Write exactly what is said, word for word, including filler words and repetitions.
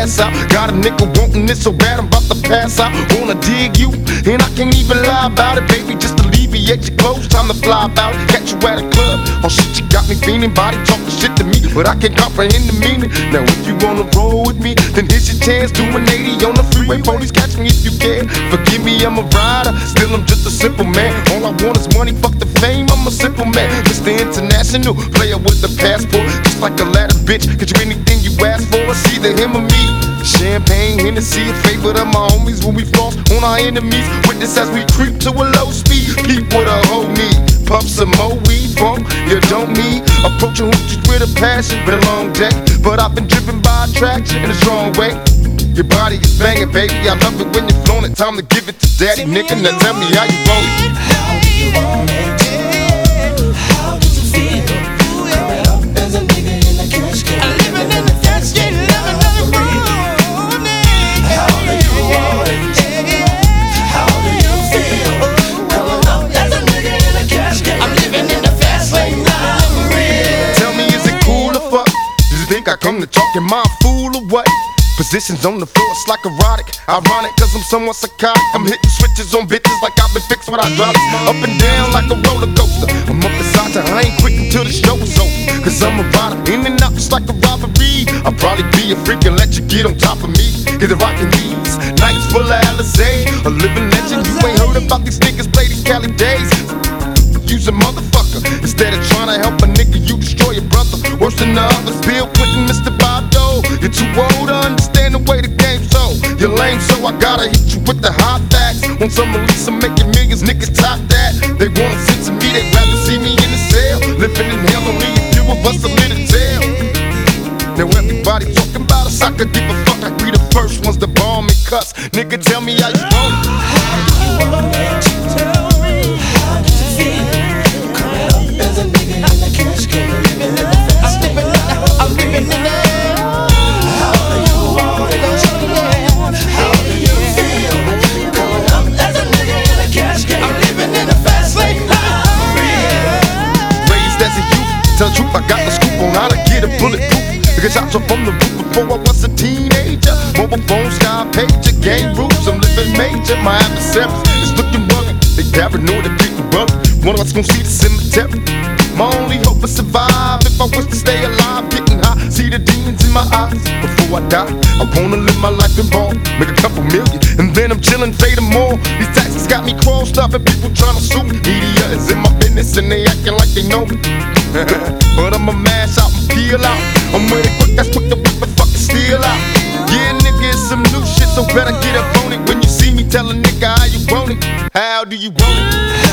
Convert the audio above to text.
pass out. Got a nigga wanting it so bad I'm about to pass out. Wanna dig you, and I can't even lie about it, baby. Just alleviate your clothes, time to fly about it. Catch you at a club, oh shit, you got me feeling. Body talking shit to me, but I can't comprehend the meaning. Now if you wanna roll with me, then here's your chance. Do an eighty on the freeway, police catch me if you can. Forgive me, I'm a rider, still I'm just a simple man. All I want is money, fuck the fame, I'm a simple man. Mister International, player with the passport. Just like a ladder, bitch, get you anything you ask for. It's either him or me. Champagne, Hennessy, a favorite of my homies when we floss on our enemies. Witness as we creep to a low speed. Peep with a whole need. Puff some more weed, bump, you don't need. Approaching hoochies with a passion, been a long day, but I've been driven by attraction in a strong way. Your body is banging, baby, I love it when you're flown it. Time to give it to daddy, nigga, now tell me how you want it. How do you want it? How does it feel? Coming up as a nigga in the cash game. I'm living in the cash game, living in the room. How do you want it? How do you feel? Coming up as a nigga in the cash game. I'm living in the fast lane, now I'm real. Tell me, is it cool or fuck? Does you think I come to talk in my fool or what? Positions on the floor, it's like erotic. Ironic, cause I'm somewhat psychotic. I'm hitting switches on bitches like I've been fixed with hydraulics. Up and down like a roller coaster. I'm up beside you, I ain't quick until the show's over. Cause I'm a rider, in and out just like a robbery. I'll probably be a freak and let you get on top of me. Get the rockin' these nights full of Alizé. A living legend, you ain't heard about these niggas play these Cali days. Use a motherfucker instead of trying to help a nigga, you destroy your brother. Worse than the others, Bill Clinton, Mister Bob Dole. You're too old to understand the way the game's so. You're lame, so I gotta hit you with the hot facts. Want some release, I'm making millions, niggas top that. They wanna sit to me, they'd rather see me in the cell. Living in hell, only a few of us are lit to tell. Now everybody talking about us, I could give a fuck. I be the first ones to bomb and cuss. Nigga, tell me how you want it. How do you want it? Tell me, how does it feel? Coming up as a nigga in the cash game. Living in the fast lane. I'm living in the How do you want it? How do you feel? Coming up as a nigga in the cash game. I'm living in the fast lane, now I'm real. Raised as a youth, tell the truth, I got the scoop on how to get a bulletproof. Nigga shots up from the roof before I was a teenager. Mobile phone, sky pager, game rules, I'm living major. My adversaries is looking rugged, they paranoid and getting rugged. One of us gon' see the cemetery. My only hope is survive. If I wish to stay alive, getting high, see the demons in my eyes. Before I die, I wanna live my life in ball, make a couple million, and then I'm chillin', fade them all. These taxes got me crossed up and people tryna sue me. Media is in my business and they acting like they know me. But I'ma mash out and peel out. I'm with it quick, that's quick to whip and fucking steal out. Yeah, nigga, it's some new shit, so better get up on it. When you see me, tell a nigga how you want it. How do you want it?